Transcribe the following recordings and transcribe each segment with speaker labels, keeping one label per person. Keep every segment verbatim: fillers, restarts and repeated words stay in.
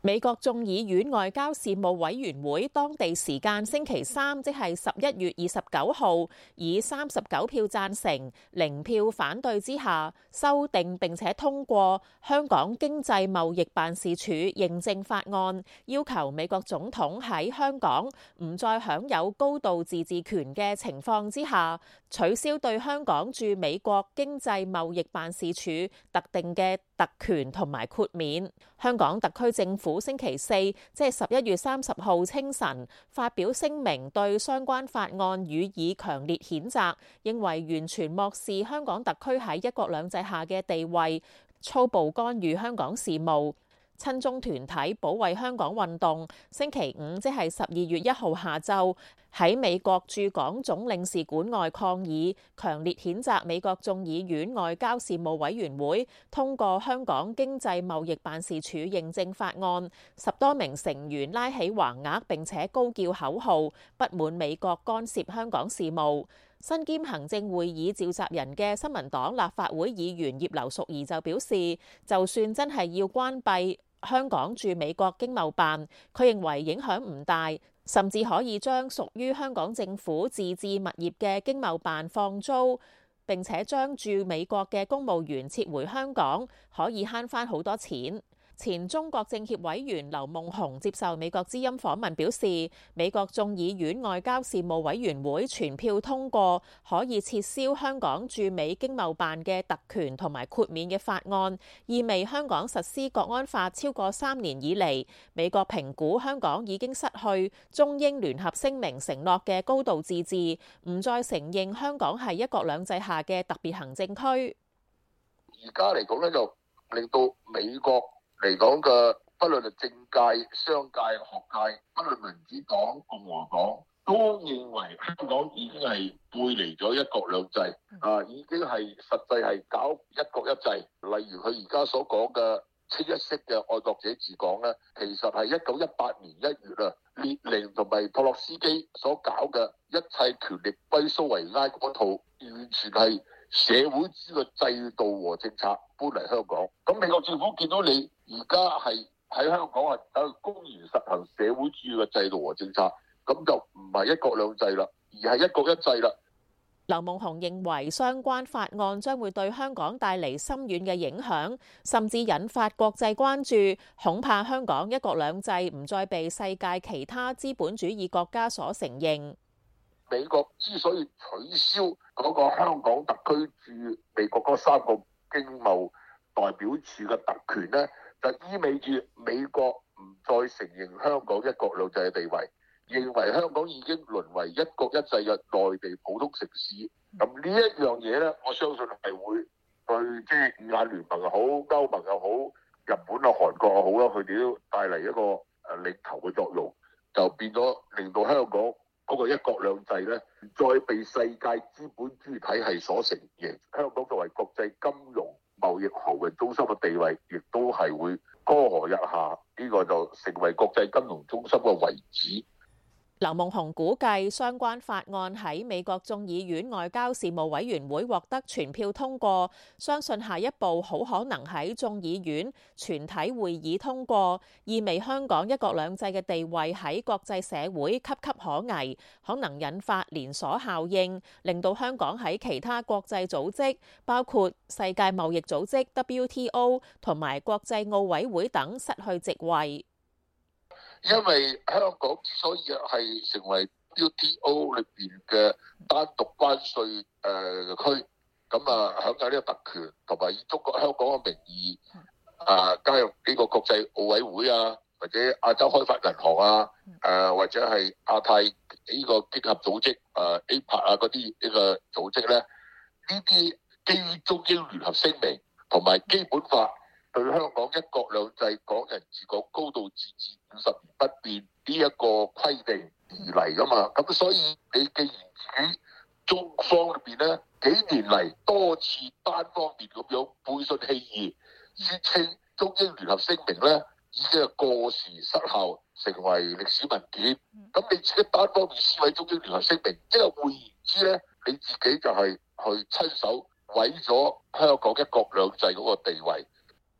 Speaker 1: 美國眾議院外交事務委員會當地時間星期三，即係十一月二十九號，以三十九票贊成、零票反對之下，修訂並且通過香港經濟貿易辦事處認證法案，要求美國總統喺香港唔再享有高度自治權嘅情況之下，取消對香港駐美國經濟貿易辦事處特定嘅特權同埋豁免。香港特區政府星期四，即係十一月三十號清晨，發表聲明，對相關法案予以強烈譴責，認為完全漠視香港特區喺一國兩制下嘅地位，粗暴干預香港事務。親中團體保衛香港運動星期五，即係十二月一號下晝，喺美國駐港總領事館外抗議，強烈譴責美國眾議院外交事務委員會通過香港經濟貿易辦事處認證法案。十多名成員拉起橫額並且高叫口號，不滿美國干涉香港事務。身兼行政會議召集人嘅新民黨立法會議員葉劉淑儀就表示，就算真係要關閉香港駐美國經貿辦，佢認為影響唔大，甚至可以將屬於香港政府自治物業嘅經貿辦放租，並且將駐美國嘅公務員撤回香港，可以慳返好多錢。前中國政協委員劉夢熊接受美國之音訪問表示，美國眾議院外交事務委員會全票通過可以撤銷香港駐美經貿辦嘅特權同埋豁免嘅法案，意味香港實施國安法超過三年以嚟，美國評估香港已經失去中英聯合聲明承諾嘅高度自治，唔再承認香港係一國兩制下嘅特別行政區。
Speaker 2: 而家嚟講咧，就令到美國嚟講嘅，不論係政界、商界、學界，不論民主黨、共和黨，都認為香港已經係背離咗一國兩制，啊，已經係實際係搞一國一制。例如佢而家所講嘅清一色嘅愛國者治港咧，其實係一九一八年一月啊，列寧同埋托洛斯基所搞嘅一切權力歸蘇維埃嗰套，完全係社會主義嘅制度和政策搬嚟香港。咁美國政府見到你而家係喺香港係喺公然實行社會主義嘅制度和政策，咁就唔係一國兩制啦，而係一國一制啦。
Speaker 1: 劉夢熊認為相關法案將會對香港帶嚟深遠嘅影響，甚至引發國際關注，恐怕香港一國兩制唔再被世界其他資本主義國家所承認。
Speaker 2: 美國之所以取消嗰個香港特區駐美國嗰三個經貿代表處嘅特權呢，就意味住美國唔再承認香港一國兩制嘅地位，認為香港已經淪為一國一制嘅內地普通城市。咁呢一樣嘢呢，我相信係會對即係五眼聯盟又好、歐盟又好、日本啊、韓國又好啦，佢哋都帶嚟一個誒領頭嘅作用，就變咗令到香港嗰個一國兩制咧，再被世界資本主義體系所承認。香港作為國際金融貿易航運中心嘅地位，亦都係會高河日下，呢個就成為國際金融中心嘅遺址。
Speaker 1: 劉夢熊估計相關法案喺美國眾議院外交事務委員會獲得全票通過，相信下一步好可能喺眾議院全體會議通過，意味香港一國兩制嘅地位喺國際社會岌岌可危，可能引發連鎖效應，令到香港喺其他國際組織，包括世界貿易組織 W T O 同埋國際奧委會等失去席位。
Speaker 2: 因為香港之所以係成為 W T O 裏邊嘅單獨關稅誒區，咁啊享有呢個特權，同埋以中國香港嘅名義啊加入呢個國際奧委會啊，或者亞洲開發銀行啊，誒或者係亞太呢個經合組織誒 A P E C 啊嗰啲呢個組織咧，呢啲基於中英聯合聲明同埋基本法，對香港一國兩制、港人治港、高度自治、五十年不變呢一個規定而嚟噶嘛，咁所以你既然自己中方裏邊咧幾年嚟多次單方面咁樣背信棄義，宣稱中英聯合聲明咧已經係過時失效，成為歷史文件，咁你自己單方面撕毀中英聯合聲明，即係換言之咧，你自己就係去親手毀咗香港一國兩制嗰個地位。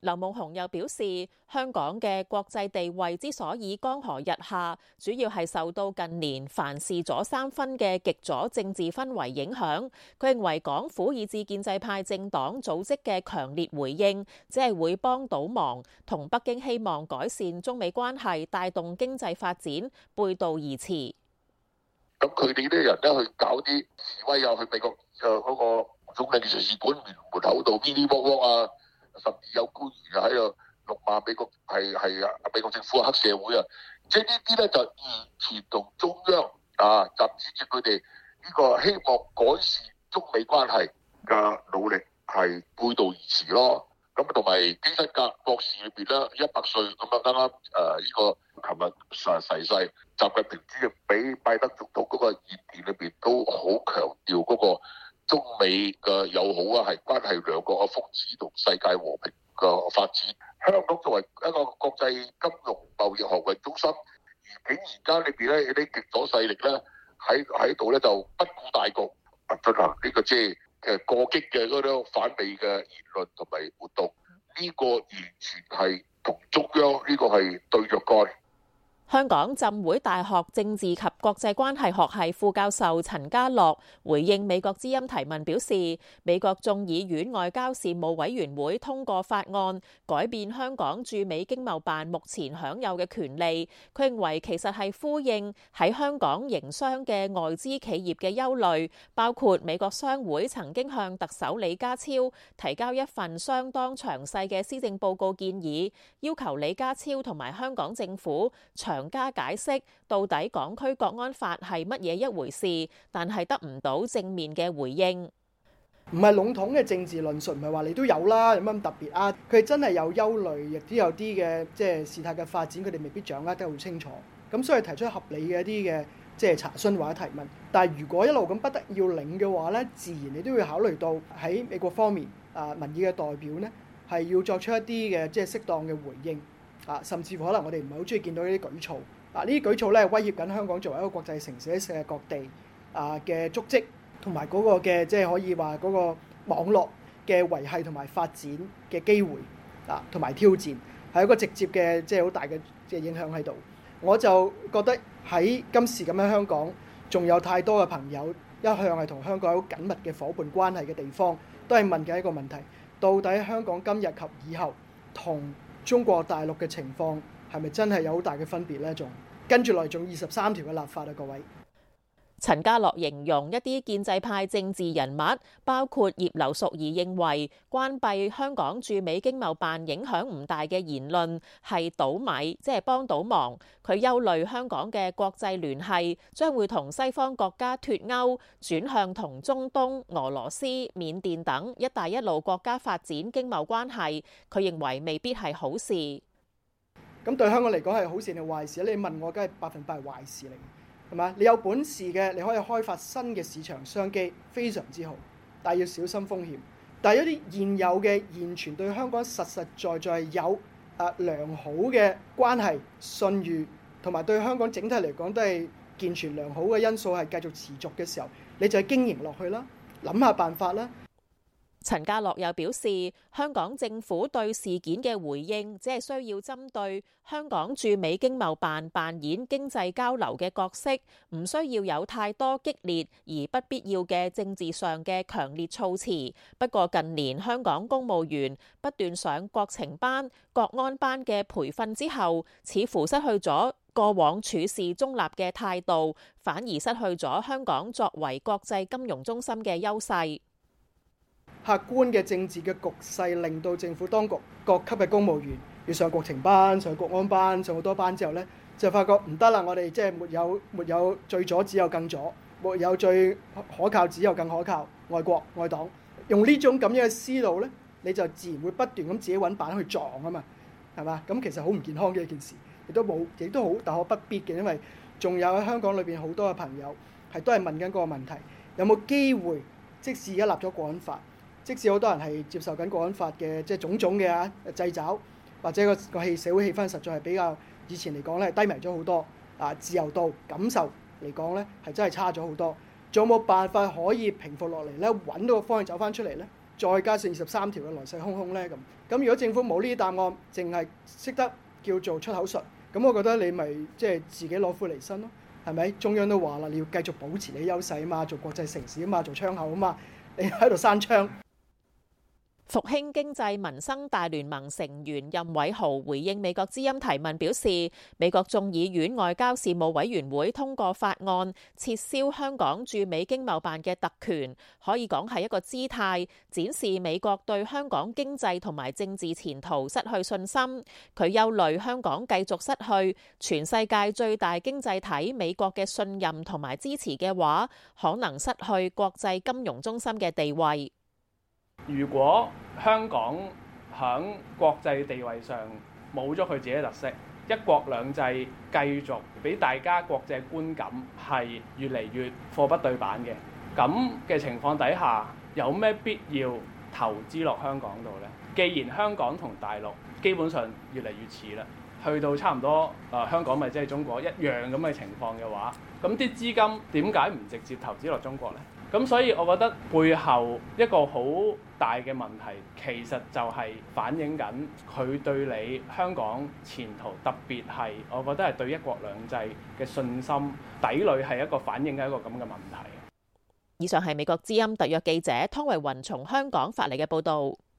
Speaker 1: 劉夢熊又表示，香港嘅國際地位之所以江河日下，主要係受到近年凡事左三分嘅極左政治氛圍影響。佢認為港府以至建制派政黨組織嘅強烈回應，只係會幫倒忙，同北京希望改善中美關係、帶動經濟發展背道而馳。
Speaker 2: 咁佢哋啲人咧去搞啲示威啊，去美國誒嗰個總領事館門門口度嗶嗶嗶嗶啊！甚至有官員喺度辱罵美國係係啊美國政府嘅黑社會啊！即係呢啲咧就完全同中央啊，就指住佢哋呢個希望改善中美關係嘅努力係背道而馳咯。咁同埋基辛格博士裏邊咧一百歲咁啊，啱啱誒呢個琴日逝逝世，習近平主席俾拜登總統嗰個演言裏邊都好強調嗰個中美嘅友好啊，係關係兩國嘅福祉同世界和平嘅發展。香港作為一個國際金融貿易航運中心，而竟然間裏邊咧有啲極左勢力咧喺喺度咧就不顧大局，進行呢個即係誒過激嘅嗰種反美嘅言論同埋活動，呢個完全係同中央呢個係對着幹。
Speaker 1: 香港浸會大學政治及國際關係學系副教授陳家樂回應美國之音提問表示，美國眾議院外交事務委員會通過法案，改變香港駐美經貿辦目前享有嘅權利。佢認為其實係呼應喺香港營商嘅外資企業嘅憂慮，包括美國商會曾經向特首李家超提交一份相當詳細嘅施政報告建議，要求李家超同埋香港政府長加解釋到底港區國安法係乜嘢一回事，但係得唔到正面嘅回應。
Speaker 3: 唔係籠統嘅政治論述，唔係話你都有啦，有乜咁特別啊？佢真係有憂慮，亦都有啲嘅即係事態嘅發展，佢哋未必掌握得好清楚。咁所以提出合理嘅一啲嘅即係查詢或者提問。但係如果一路咁不得要領嘅話咧，自然你都要考慮到喺美國方面啊民意嘅代表呢係要作出一啲嘅即係適當嘅回應。啊，甚至乎可能我哋唔係好中意見到呢啲舉措，啊呢啲舉措咧威脅緊香港作為一個國際城市喺世界各地啊嘅足跡，同埋嗰個嘅即係可以話嗰個網絡嘅維繫同埋發展嘅機會啊，同埋挑戰係一個直接嘅即係好大嘅嘅影響喺度。我就覺得喺今時咁樣香港，仲有太多嘅朋友一向係同香港有緊密嘅夥伴關係嘅地方，都係問緊一個問題：到底香港今日及以後同中國大陸嘅情況係咪真係有好大嘅分別呢？仲跟住來仲二十三條嘅立法啊，各位。
Speaker 1: 陳家樂形容一啲建制派政治人物，包括葉劉淑儀，認為關閉香港駐美經貿辦影響唔大嘅言論係倒米，即係幫倒忙。佢憂慮香港嘅國際聯繫將會同西方國家脫鈎，轉向同中東、俄羅斯、緬甸等一帶一路國家發展經貿關係。佢認為未必係好事。
Speaker 3: 咁對香港嚟講係好事定壞事？你問我，梗係百分百係壞事嚟。係嘛？你有本事嘅，你可以開發新嘅市場商機，非常之好，但係要小心風險。但係一啲現有嘅現存對香港實實在在有啊良好嘅關係、信譽，同埋對香港整體嚟講都係健全良好嘅因素係繼續持續嘅時候，你就係經營落去啦，諗下辦法啦。
Speaker 1: 陳家樂又表示，香港政府對事件嘅回應只係需要針對香港駐美經貿辦扮演經濟交流嘅角色，唔需要有太多激烈而不必要嘅政治上嘅強烈措辭。不過近年香港公務員不斷上國情班、國安班嘅培訓之後，似乎失去咗過往處事中立嘅態度，反而失去咗香港作為國際金融中心嘅優勢。
Speaker 3: 客觀嘅政治嘅局勢令到政府當局各級嘅公務員要上國情班、上國安班、上好多班之後呢，就發覺唔得啦！我哋即係沒有沒有最左，只有更左；沒有最可靠，只有更可靠。愛國愛黨，用呢種咁樣嘅思路呢，你就自然會不斷咁自己揾板去撞啊嘛，係嘛？咁其實好唔健康嘅一件事，亦都冇，亦都好大可不必嘅，因為仲有喺香港裏邊好多嘅朋友係都係問緊嗰個問題：有冇機會？即使而家立咗國安法，即使好多人係接受緊國安法嘅即係種種嘅啊掣肘，或者個個氣社會氣氛實在係比較以前嚟講咧低迷咗好多啊，自由度感受嚟講咧係真係差咗好多。仲有冇辦法可以平復落嚟咧？揾到個方向走翻出嚟咧？再再加上二十三條嘅來勢洶洶呢？咁咁如果政府冇呢啲答案，淨係識得叫做出口術，咁我覺得你咪即係自己攞苦嚟辛咯，係咪？中央都話啦，你要繼續保持你優勢啊嘛，做國際城市啊嘛，做窗口啊嘛，你喺度閂窗。
Speaker 1: 復興經濟民生大聯盟成員任偉豪回應美國之音提問表示，美國眾議院外交事務委員會通過法案，撤銷香港駐美經貿辦嘅特權，可以講係一個姿態，展示美國對香港經濟同埋政治前途失去信心。佢憂慮香港繼續失去全世界最大經濟體美國嘅信任同埋支持嘅話，可能失去國際金融中心嘅地位。
Speaker 4: 如果香港喺國際地位上冇咗佢自己嘅特色，一國兩制繼續俾大家國際觀感係越嚟越貨不對版嘅，咁嘅情況底下，有咩必要投資落香港度呢？既然香港同大陸基本上越嚟越似啦，去到差唔多啊、呃、香港咪即係中國一樣咁嘅情況嘅話，咁啲資金點解唔直接投資落中國呢？咁所以我覺得背後一個好大嘅問題，其實就係反映緊佢對你香港前途，特別係我覺得係對一國兩制嘅信心底裏係一個反映嘅一個咁嘅問題。
Speaker 1: 以上係美國之音特約記者湯慧雲從香港發嚟嘅報導。